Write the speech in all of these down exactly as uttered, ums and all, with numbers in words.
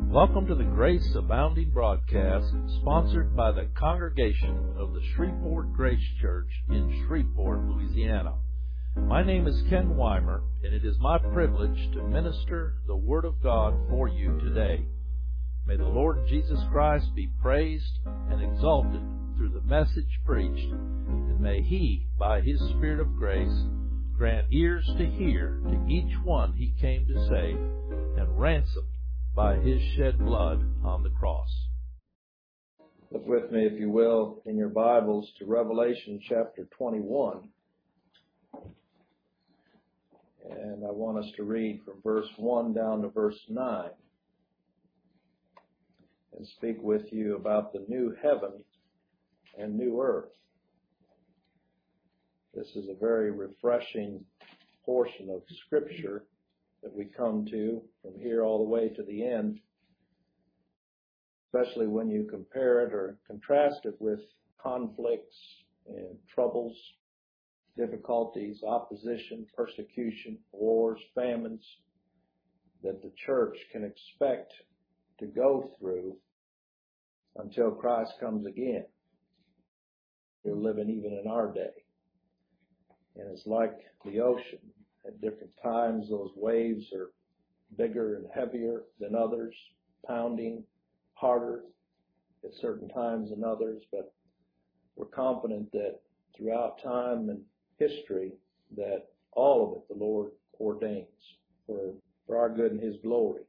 Welcome to the Grace Abounding broadcast, sponsored by the congregation of the Shreveport Grace Church in Shreveport, Louisiana. My name is Ken Weimer, and it is my privilege to minister the Word of God for you today. May the Lord Jesus Christ be praised and exalted through the message preached, and may He, by His Spirit of grace, grant ears to hear to each one He came to save, and ransom by His shed blood on the cross. Look with me, if you will, in your Bibles to Revelation chapter twenty-one. And I want us to read from verse one down to verse nine and speak with you about the new heaven and new earth. This is a very refreshing portion of Scripture that we come to from here all the way to the end, especially when you compare it or contrast it with conflicts and troubles, difficulties, opposition, persecution, wars, famines that the church can expect to go through until Christ comes again. We're living even in our day. And it's like the ocean. At different times, those waves are bigger and heavier than others, pounding harder at certain times than others. But we're confident that throughout time and history, that all of it the Lord ordains for, for our good and His glory.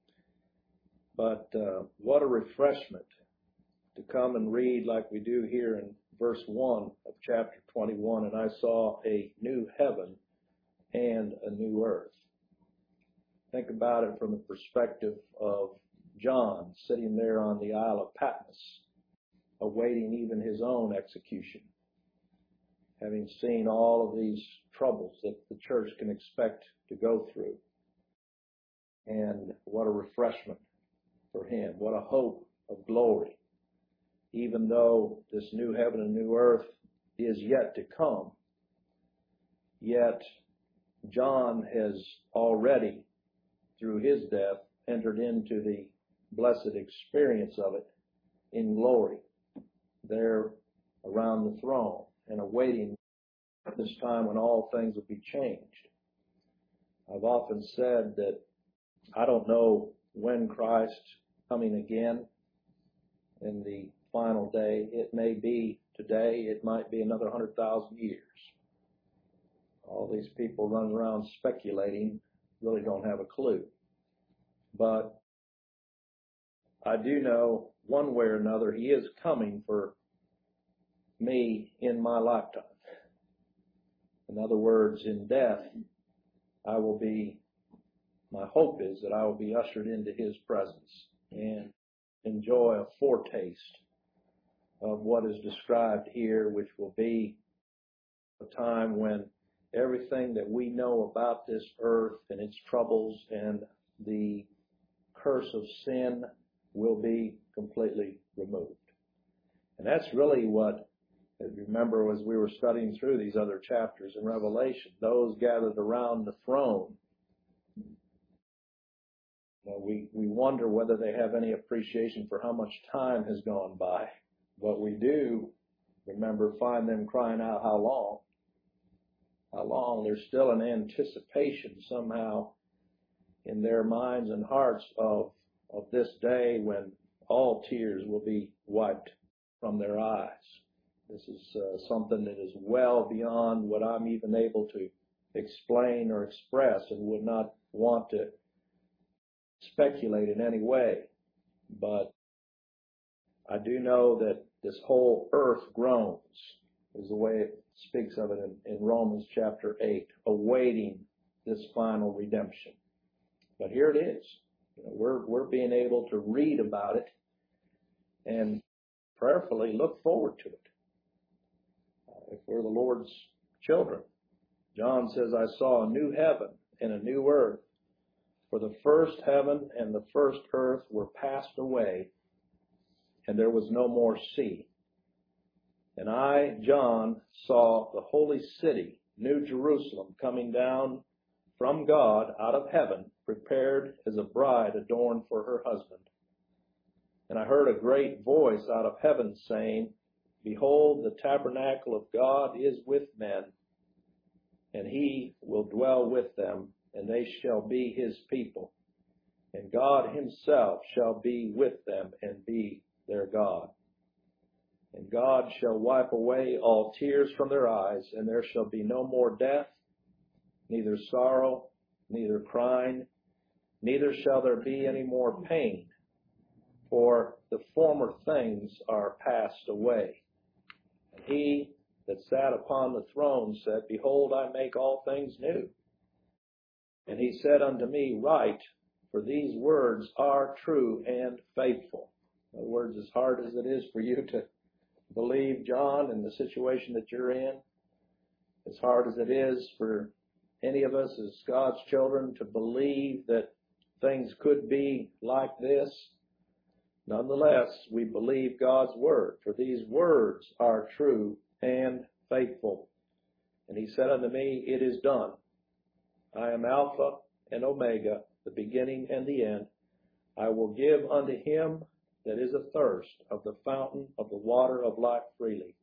But uh, what a refreshment to come and read like we do here in verse one of chapter twenty-one. And I saw a new heaven and a new earth. Think about it from the perspective of John sitting there on the Isle of Patmos, awaiting even his own execution, having seen all of these troubles that the church can expect to go through. And what a refreshment for him. What a hope of glory. Even though this new heaven and new earth is yet to come, yet John has already, through his death, entered into the blessed experience of it in glory, there around the throne and awaiting this time when all things will be changed. I've often said that I don't know when Christ coming again in the final day. It may be today, it might be another hundred thousand years. All these people running around speculating really don't have a clue. But I do know one way or another He is coming for me in my lifetime. In other words, in death, I will be, my hope is that I will be ushered into His presence and enjoy a foretaste of what is described here, which will be a time when everything that we know about this earth and its troubles and the curse of sin will be completely removed. And that's really what, remember as we were studying through these other chapters in Revelation, those gathered around the throne, you know, we, we wonder whether they have any appreciation for how much time has gone by. But we do, remember, find them crying out, how long? How long? There's still an anticipation somehow in their minds and hearts of, of this day when all tears will be wiped from their eyes. This is uh, something that is well beyond what I'm even able to explain or express, and would not want to speculate in any way. But I do know that this whole earth groans, is the way it speaks of it in, in Romans chapter eight, awaiting this final redemption. But here it is. You know, we're, we're being able to read about it and prayerfully look forward to it. Uh, if we're the Lord's children. John says, I saw a new heaven and a new earth, for the first heaven and the first earth were passed away, and there was no more sea. And I, John, saw the holy city, New Jerusalem, coming down from God out of heaven, prepared as a bride adorned for her husband. heard a great voice out of heaven saying, Behold, the tabernacle of God is with men, and he will dwell with them, and they shall be his people. And God himself shall be with them and be their God. And God shall wipe away all tears from their eyes, and there shall be no more death, neither sorrow, neither crying, neither shall there be any more pain, for the former things are passed away. And he that sat upon the throne said, Behold, I make all things new. And he said unto me, Write, for these words are true and faithful. In other words, as hard as it is for you to believe, John, in the situation that you're in, as hard as it is for any of us as God's children to believe that things could be like this, nonetheless, we believe God's word, for these words are true and faithful. And he said unto me, It is done. I am Alpha and Omega, the beginning and the end. I will give unto him that is athirst of the fountain of the water of life freely.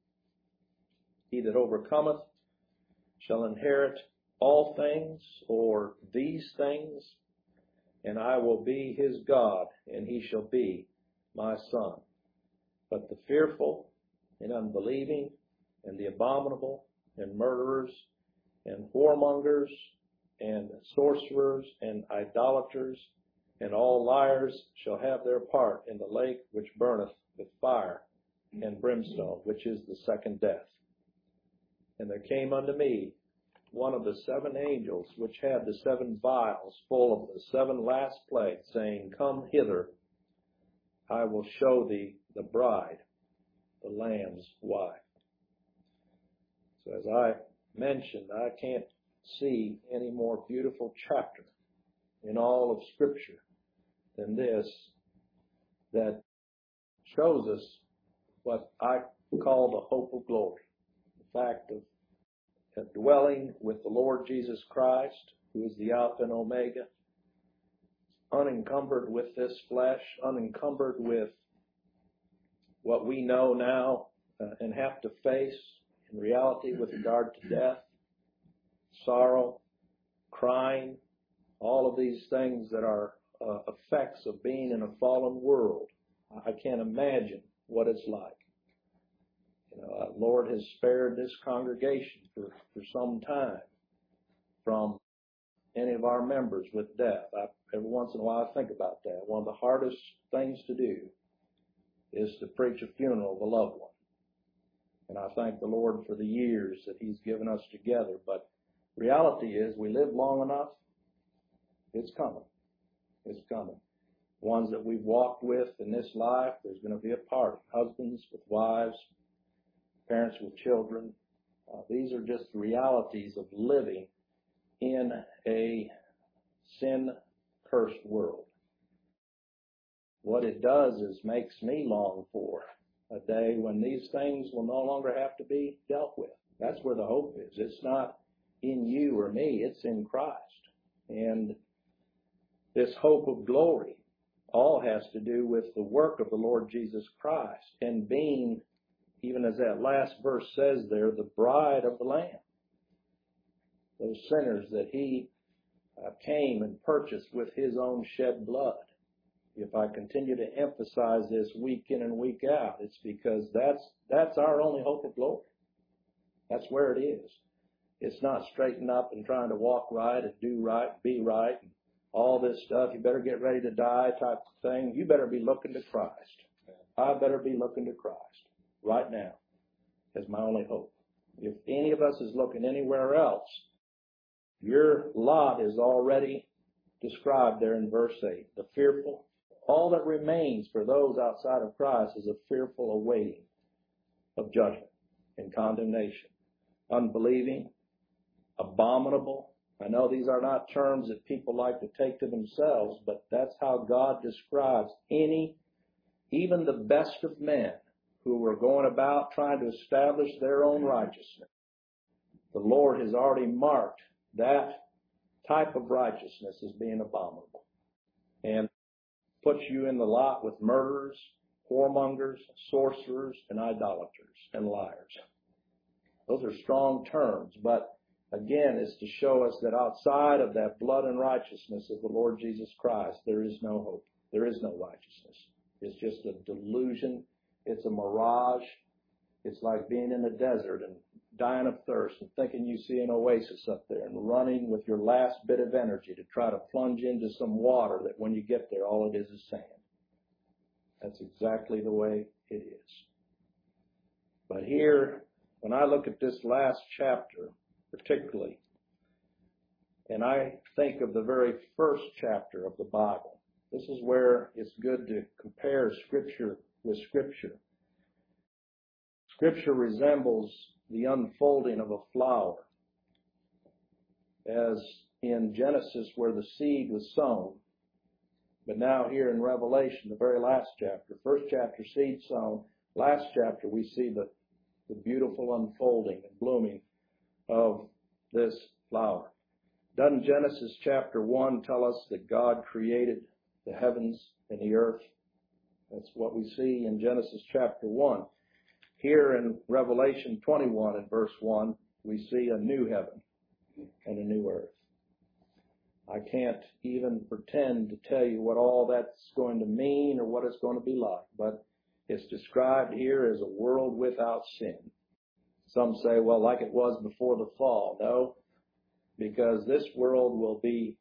He that overcometh shall inherit all things, or these things, and I will be his God, and he shall be my son. But the fearful and unbelieving, and the abominable, and murderers, and whoremongers, and sorcerers, and idolaters, and all liars shall have their part in the lake which burneth with fire and brimstone, which is the second death. And there came unto me one of the seven angels which had the seven vials full of the seven last plagues, saying, Come hither, I will show thee the bride, the Lamb's wife. So as I mentioned, I can't see any more beautiful chapter in all of Scripture than this that shows us what I call the hope of glory, the fact of dwelling with the Lord Jesus Christ, who is the Alpha and Omega, unencumbered with this flesh, unencumbered with what we know now uh, and have to face in reality with regard to death, sorrow, crying, all of these things that are uh, effects of being in a fallen world. I can't imagine what it's like. You know, uh, Lord has spared this congregation for, for some time from any of our members with death. I, every once in a while I think about that. One of the hardest things to do is to preach a funeral of a loved one. And I thank the Lord for the years that he's given us together. But reality is we live long enough, it's coming. It's coming. Ones that we've walked with in this life, there's going to be a party. Husbands with wives, parents with children. Uh, these are just realities of living in a sin-cursed world. What it does is makes me long for a day when these things will no longer have to be dealt with. That's where the hope is. It's not in you or me. It's in Christ. And this hope of glory all has to do with the work of the Lord Jesus Christ and being, even as that last verse says there, the bride of the Lamb. Those sinners that he uh, came and purchased with his own shed blood. If I continue to emphasize this week in and week out, it's because that's that's our only hope of glory. That's where it is. It's not straightening up and trying to walk right and do right, be right, and all this stuff. You better get ready to die type of thing. You better be looking to Christ. I better be looking to Christ right now as my only hope. If any of us is looking anywhere else, your lot is already described there in verse eight. The fearful. All that remains for those outside of Christ is a fearful awaiting of judgment and condemnation. Unbelieving, abominable. I know these are not terms that people like to take to themselves, but that's how God describes any, even the best of men who were going about trying to establish their own righteousness. The Lord has already marked that type of righteousness as being abominable and puts you in the lot with murderers, whoremongers, sorcerers, and idolaters, and liars. Those are strong terms, but again, it's to show us that outside of that blood and righteousness of the Lord Jesus Christ, there is no hope. There is no righteousness. It's just a delusion. It's a mirage. It's like being in a desert and dying of thirst and thinking you see an oasis up there and running with your last bit of energy to try to plunge into some water that when you get there, all it is is sand. That's exactly the way it is. But here, when I look at this last chapter, particularly, and I think of the very first chapter of the Bible, this is where it's good to compare Scripture with Scripture. Scripture resembles the unfolding of a flower, as in Genesis where the seed was sown. But now here in Revelation, the very last chapter, first chapter seed sown, last chapter we see the, the beautiful unfolding and blooming of this flower. Doesn't Genesis chapter one tell us that God created the heavens and the earth? That's what we see in Genesis chapter one. Here in Revelation twenty-one and verse one, we see a new heaven and a new earth. I can't even pretend to tell you what all that's going to mean or what it's going to be like, but it's described here as a world without sin. Some say, well, like it was before the fall. No, because this world will be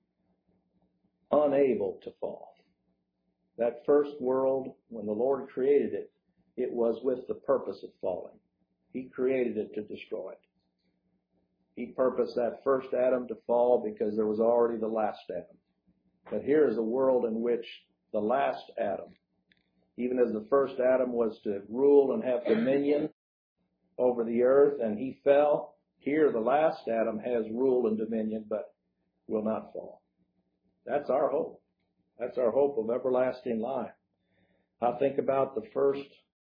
unable to fall. That first world, when the Lord created it, it was with the purpose of falling. He created it to destroy it. He purposed that first Adam to fall because there was already the last Adam. But here is a world in which the last Adam, even as the first Adam was to rule and have dominion over the earth and he fell, here the last Adam has rule and dominion but will not fall. That's our hope. That's our hope of everlasting life. I think about the first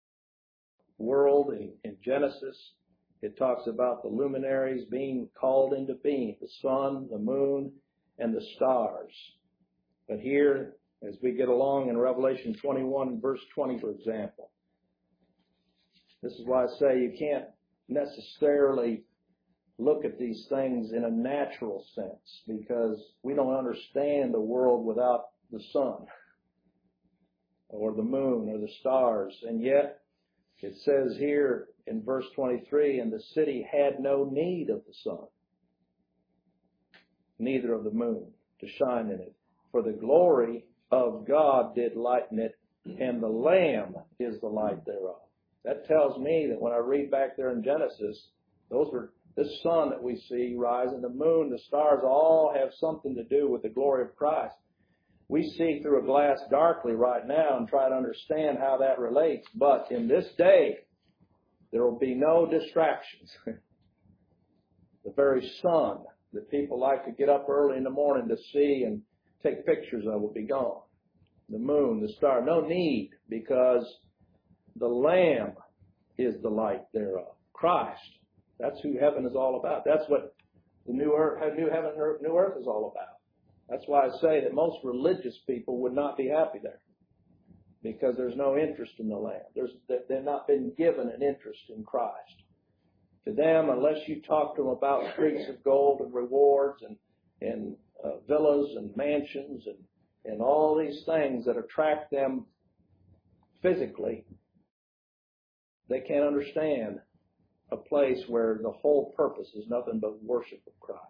world in, in Genesis. It talks about the luminaries being called into being, the sun, the moon, and the stars. But here, as we get along in Revelation twenty-one, verse twenty, for example, this is why I say you can't necessarily look at these things in a natural sense, because we don't understand the world without the sun or the moon or the stars. And yet, it says here in verse twenty-three, and the city had no need of the sun, neither of the moon to shine in it. For the glory of God did lighten it, and the Lamb is the light thereof. That tells me that when I read back there in Genesis, those are this sun that we see rising, the moon, the stars, all have something to do with the glory of Christ. We see through a glass darkly right now and try to understand how that relates. But in this day, there will be no distractions. The very sun that people like to get up early in the morning to see and take pictures of will be gone. The moon, the star, no need, because the Lamb is the light thereof. Christ. That's who heaven is all about. That's what the new earth, new heaven and new earth is all about. That's why I say that most religious people would not be happy there, because there's no interest in the Lamb. There's, they've not been given an interest in Christ. To them, unless you talk to them about streets of gold and rewards and, and uh, villas and mansions and, and all these things that attract them physically, they can't understand a place where the whole purpose is nothing but worship of Christ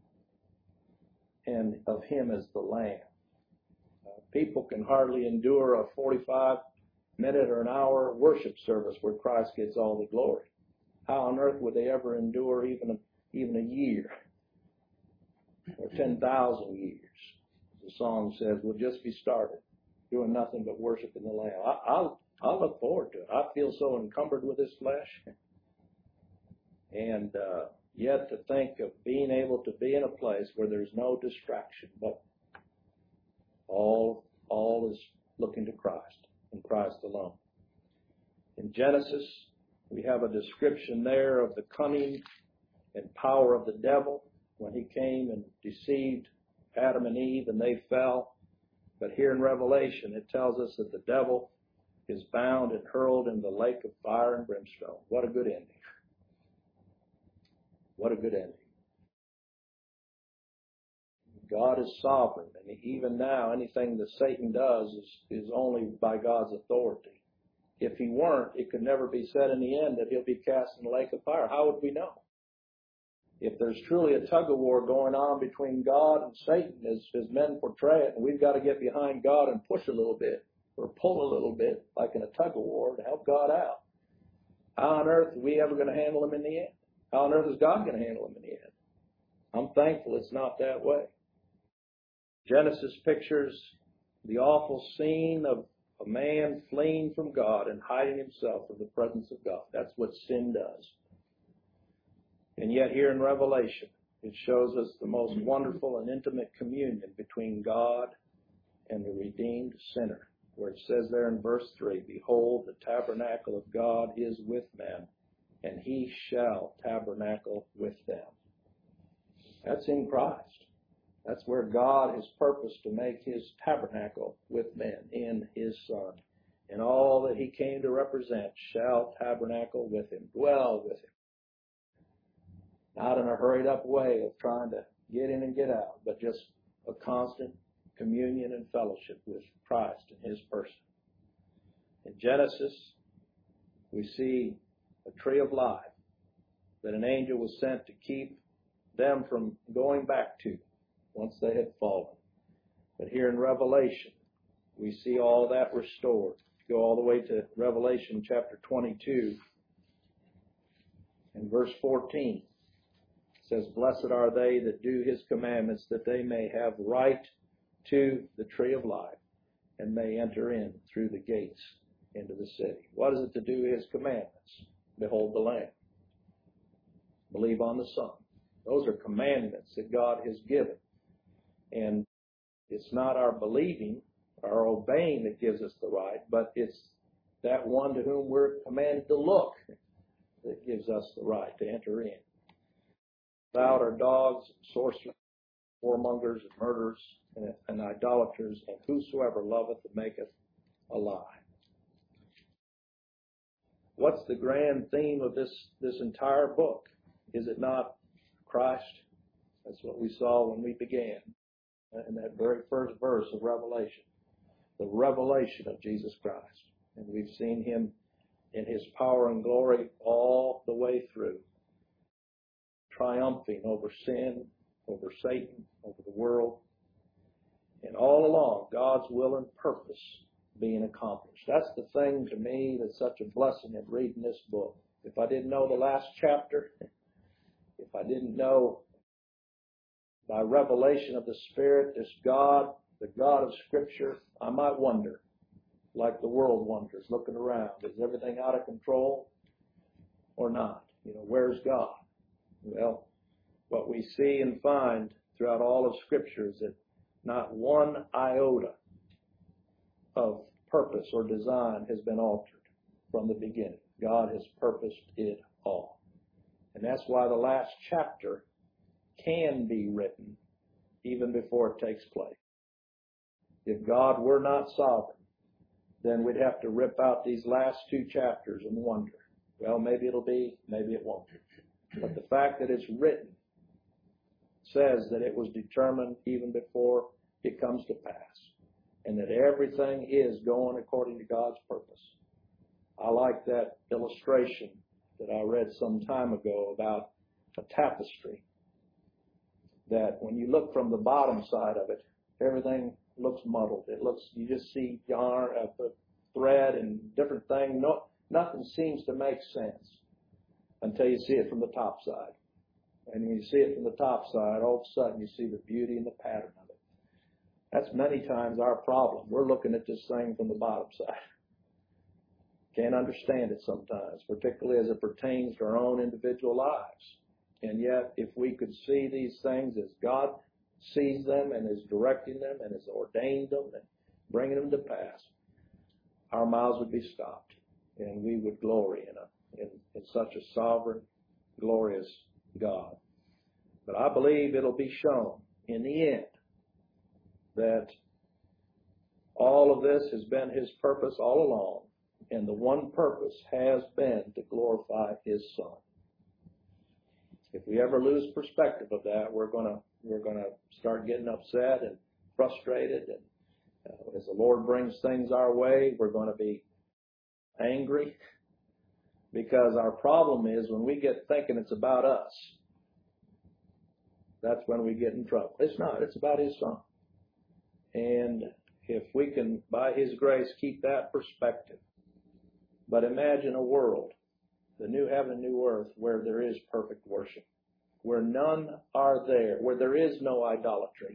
and of Him as the Lamb. Uh, people can hardly endure a forty-five minute or an hour worship service where Christ gets all the glory. How on earth would they ever endure even a, even a year or ten thousand years? The song says, we'll just be started, doing nothing but worshiping the Lamb. I, I'll, I'll look forward to it. I feel so encumbered with this flesh. And uh, yet to think of being able to be in a place where there's no distraction, but all, all is looking to Christ and Christ alone. In Genesis, we have a description there of the cunning and power of the devil when he came and deceived Adam and Eve and they fell. But here in Revelation, it tells us that the devil is bound and hurled in the lake of fire and brimstone. What a good ending. What a good ending. God is sovereign, and even now anything that Satan does is, is only by God's authority. If he weren't, it could never be said in the end that he'll be cast in the lake of fire. How would we know? If there's truly a tug-of-war going on between God and Satan, as, as men portray it, and we've got to get behind God and push a little bit, or pull a little bit, like in a tug-of-war, to help God out. How on earth are we ever going to handle him in the end? How on earth is God going to handle him in the end? I'm thankful it's not that way. Genesis pictures the awful scene of a man fleeing from God and hiding himself from the presence of God. That's what sin does. And yet here in Revelation, it shows us the most wonderful and intimate communion between God and the redeemed sinner, where it says there in verse three, "Behold, the tabernacle of God is with men, and he shall tabernacle with them." That's in Christ. That's where God has purposed to make his tabernacle with men in his Son. And all that he came to represent shall tabernacle with him, dwell with him. Not in a hurried up way of trying to get in and get out, but just a constant communion and fellowship with Christ and his person. In Genesis, we see a tree of life that an angel was sent to keep them from going back to once they had fallen. But here in Revelation, we see all that restored. Go all the way to Revelation chapter twenty-two and verse fourteen. It says, "Blessed are they that do his commandments, that they may have right to the tree of life and may enter in through the gates into the city." What is it to do his commandments? Behold the Lamb. Believe on the Son. Those are commandments that God has given. And it's not our believing, our obeying that gives us the right, but it's that one to whom we're commanded to look that gives us the right to enter in. Without are dogs, sorcerers, whoremongers, and murderers, and, and idolaters, and whosoever loveth and maketh a lie. What's the grand theme of this, this entire book? Is it not Christ? That's what we saw when we began in that very first verse of Revelation. The revelation of Jesus Christ. And we've seen him in his power and glory all the way through, triumphing over sin, over Satan, over the world, and all along God's will and purpose being accomplished. That's the thing to me that's such a blessing in reading this book. If I didn't know the last chapter, if I didn't know by revelation of the Spirit, this God, the God of Scripture, I might wonder, like the world wonders, looking around, is everything out of control or not? You know, where's God? Well, what we see and find throughout all of Scripture is that not one iota of purpose or design has been altered from the beginning. God has purposed it all. And that's why the last chapter can be written even before it takes place. If God were not sovereign, then we'd have to rip out these last two chapters and wonder, well, maybe it'll be, maybe it won't. But the fact that it's written says that it was determined even before it comes to pass, and that everything is going according to God's purpose. I like that illustration that I read some time ago about a tapestry, that when you look from the bottom side of it, everything looks muddled. It looks, you just see yarn, uh, the thread and different things. No, nothing seems to make sense until you see it from the top side. And when you see it from the top side, all of a sudden you see the beauty and the pattern of it. That's many times our problem. We're looking at this thing from the bottom side. Can't understand it sometimes, particularly as it pertains to our own individual lives. And yet, if we could see these things as God sees them and is directing them and has ordained them and bringing them to pass, our mouths would be stopped and we would glory in, a, in, in such a sovereign, glorious God. But I believe it'll be shown in the end that all of this has been his purpose all along, and the one purpose has been to glorify His Son. If we ever lose perspective of that, we're gonna we're gonna start getting upset and frustrated, and uh, as the Lord brings things our way, we're going to be angry, because our problem is when we get thinking it's about us, that's when we get in trouble. It's not. It's about His Son. And if we can, by His grace, keep that perspective. But imagine a world, the new heaven and new earth, where there is perfect worship, where none are there, where there is no idolatry,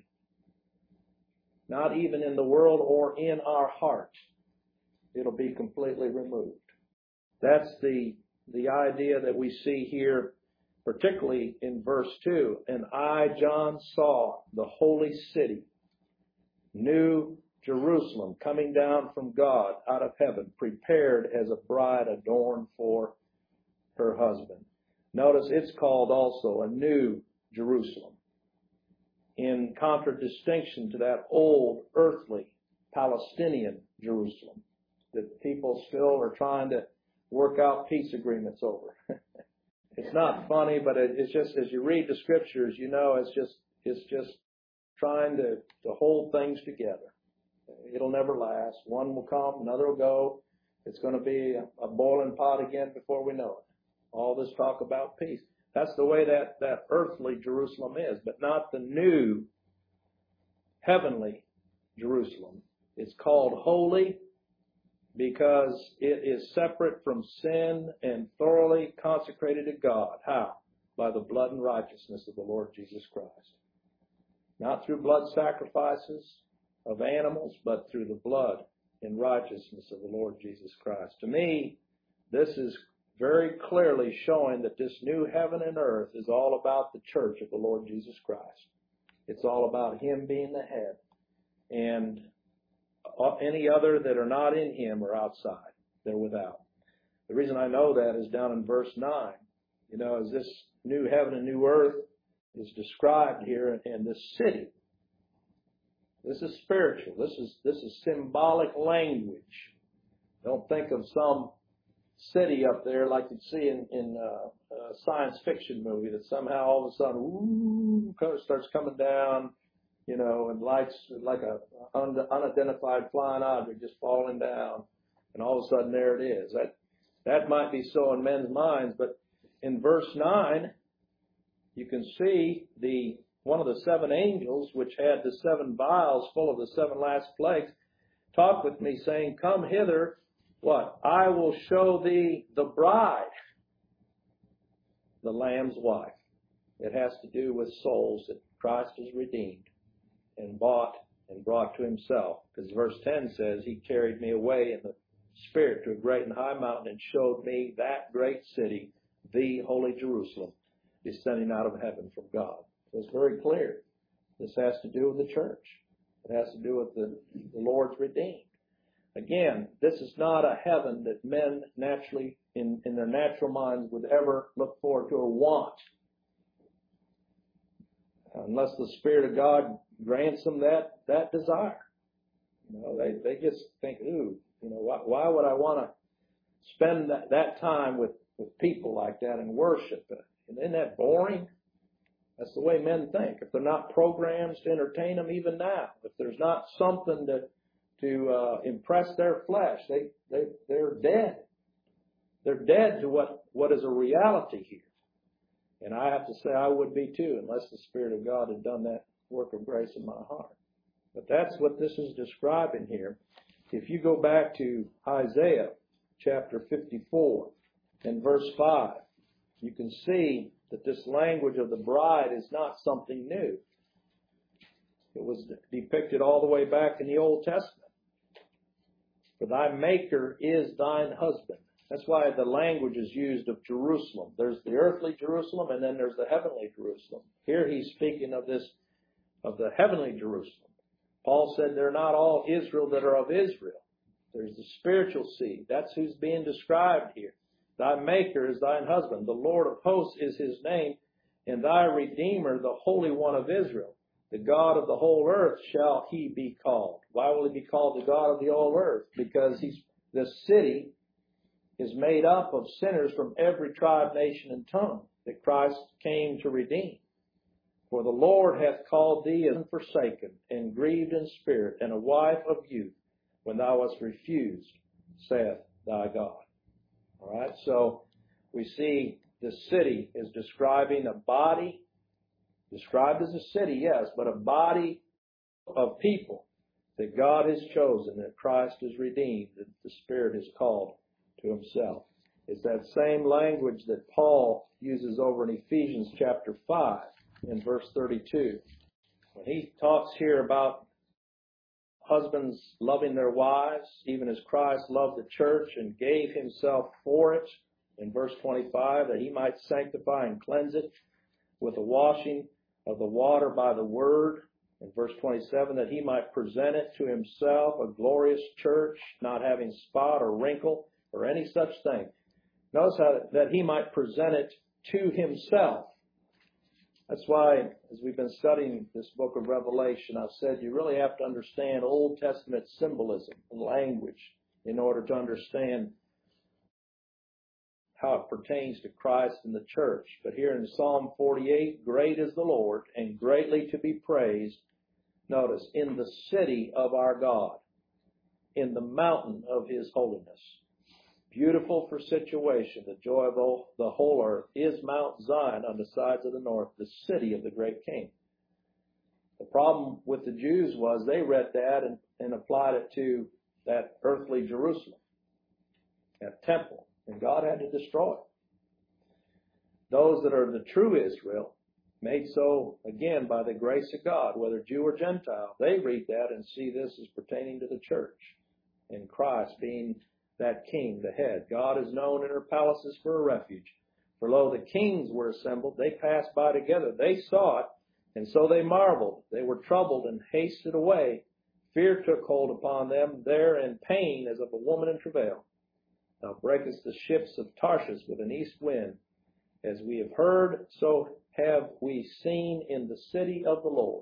not even in the world or in our heart. It'll be completely removed. That's the, the idea that we see here, particularly in verse two. And I, John, saw the holy city, New Jerusalem, coming down from God out of heaven, prepared as a bride adorned for her husband. Notice it's called also a New Jerusalem, in contradistinction to that old earthly Palestinian Jerusalem that people still are trying to work out peace agreements over. It's not funny, but it, it's just, as you read the scriptures, you know, it's just it's just trying to, to hold things together. It'll never last. One will come, another will go. It's going to be a, a boiling pot again before we know it. All this talk about peace. That's the way that, that earthly Jerusalem is, but not the new heavenly Jerusalem. It's called holy because it is separate from sin and thoroughly consecrated to God. How? By the blood and righteousness of the Lord Jesus Christ. Not through blood sacrifices of animals, but through the blood and righteousness of the Lord Jesus Christ. To me, this is very clearly showing that this new heaven and earth is all about the church of the Lord Jesus Christ. It's all about Him being the head. And any other that are not in Him are outside. They're without. The reason I know that is down in verse nine. You know, as this new heaven and new earth is described here in this city. This is spiritual. This is this is symbolic language. Don't think of some city up there like you'd see in, in uh, a science fiction movie that somehow all of a sudden, ooh, starts coming down, you know, and lights like a un- unidentified flying object just falling down, and all of a sudden there it is. That that might be so in men's minds, but in verse nine, you can see the one of the seven angels, which had the seven vials full of the seven last plagues, talked with me, saying, "Come hither, what? I will show thee the bride, the Lamb's wife." It has to do with souls that Christ has redeemed and bought and brought to Himself. Because verse ten says, He carried me away in the Spirit to a great and high mountain and showed me that great city, the holy Jerusalem, descending out of heaven from God. So it's very clear. This has to do with the church. It has to do with the, the Lord's redeemed. Again, this is not a heaven that men naturally, in, in their natural minds, would ever look forward to or want. Unless the Spirit of God grants them that, that desire. You know, they, they just think, ooh, you know, why, why would I want to spend that, that time with, with people like that and worship? Isn't that boring? That's the way men think. If they're not programs to entertain them even now, if there's not something to to uh, impress their flesh, they, they, they're dead. They're dead to what, what is a reality here. And I have to say I would be too, unless the Spirit of God had done that work of grace in my heart. But that's what this is describing here. If you go back to Isaiah chapter fifty-four and verse five, you can see that this language of the bride is not something new. It was depicted all the way back in the Old Testament. For thy maker is thine husband. That's why the language is used of Jerusalem. There's the earthly Jerusalem, and then there's the heavenly Jerusalem. Here he's speaking of this, of the heavenly Jerusalem. Paul said they're not all Israel that are of Israel. There's the spiritual seed. That's who's being described here. Thy maker is thine husband. The Lord of hosts is His name, and thy Redeemer, the Holy One of Israel. The God of the whole earth shall He be called. Why will He be called the God of the whole earth? Because He's the city is made up of sinners from every tribe, nation, and tongue that Christ came to redeem. For the Lord hath called thee as forsaken, and grieved in spirit, and a wife of youth, when thou wast refused, saith thy God. All right, so we see the city is describing a body, described as a city, yes, but a body of people that God has chosen, that Christ has redeemed, that the Spirit has called to himself. It's that same language that Paul uses over in Ephesians chapter five in verse thirty-two. When he talks here about husbands loving their wives, even as Christ loved the church and gave himself for it, in verse twenty-five, that he might sanctify and cleanse it with the washing of the water by the word. In verse twenty-seven, that he might present it to himself a glorious church, not having spot or wrinkle or any such thing. Notice how that he might present it to himself. That's why, as we've been studying this book of Revelation, I've said you really have to understand Old Testament symbolism and language in order to understand how it pertains to Christ and the church. But here in Psalm forty-eight, great is the Lord and greatly to be praised. Notice, in the city of our God, in the mountain of his holiness. Beautiful for situation, the joy of all, the whole earth is Mount Zion on the sides of the north, the city of the great King. The problem with the Jews was they read that and, and applied it to that earthly Jerusalem, that temple, and God had to destroy it. Those that are the true Israel, made so, again, by the grace of God, whether Jew or Gentile, they read that and see this as pertaining to the church and Christ being that king, the head. God is known in her palaces for a refuge. For lo, the kings were assembled. They passed by together. They saw it, and so they marveled. They were troubled and hasted away. Fear took hold upon them there, in pain as of a woman in travail. Thou breakest the ships of Tarshish with an east wind. As we have heard, so have we seen in the city of the Lord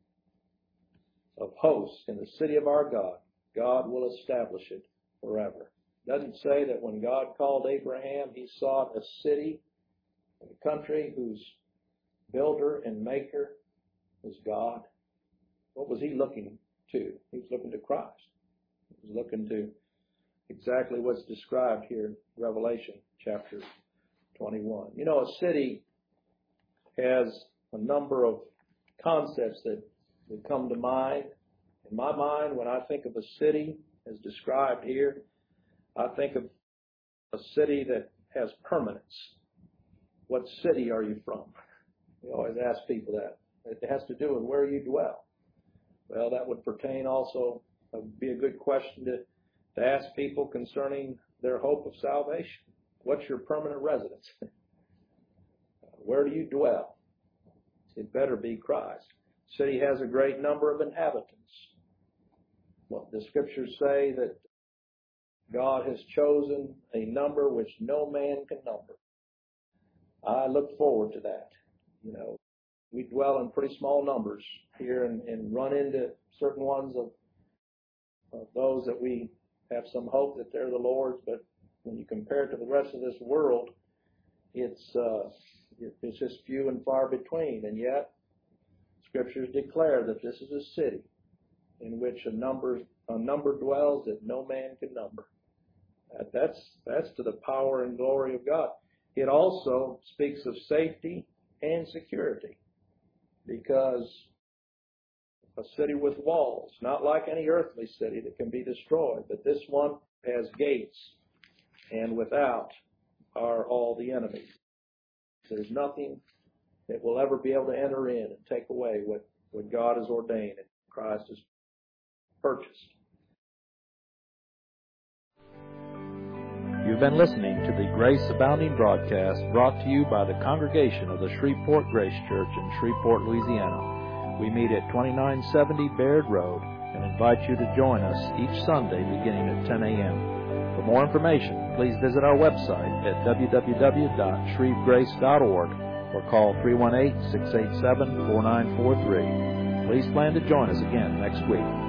of hosts, in the city of our God. God will establish it forever. It doesn't say that when God called Abraham, he sought a city, a country whose builder and maker was God. What was he looking to? He was looking to Christ. He was looking to exactly what's described here in Revelation chapter twenty-one. You know, a city has a number of concepts that would come to mind. In my mind, when I think of a city as described here, I think of a city that has permanence. What city are you from? We always ask people that. It has to do with where you dwell. Well, that would pertain also, uh, be a good question to, to ask people concerning their hope of salvation. What's your permanent residence? Where do you dwell? It better be Christ. The city has a great number of inhabitants. Well, the scriptures say that God has chosen a number which no man can number. I look forward to that. You know, we dwell in pretty small numbers here and, and run into certain ones of, of those that we have some hope that they're the Lord's, but when you compare it to the rest of this world, it's uh, it's just few and far between. And yet, scriptures declare that this is a city in which a number a number dwells that no man can number. That, that's that's to the power and glory of God. It also speaks of safety and security, because a city with walls, not like any earthly city that can be destroyed, but this one has gates, and without are all the enemies. There's nothing that will ever be able to enter in and take away what, what God has ordained and Christ has purchased. You've been listening to the Grace Abounding broadcast brought to you by the congregation of the Shreveport Grace Church in Shreveport, Louisiana. We meet at twenty-nine seventy Baird Road and invite you to join us each Sunday beginning at ten a.m. For more information, please visit our website at w w w dot shreve grace dot org or call three one eight, six eight seven, four nine four three. Please plan to join us again next week.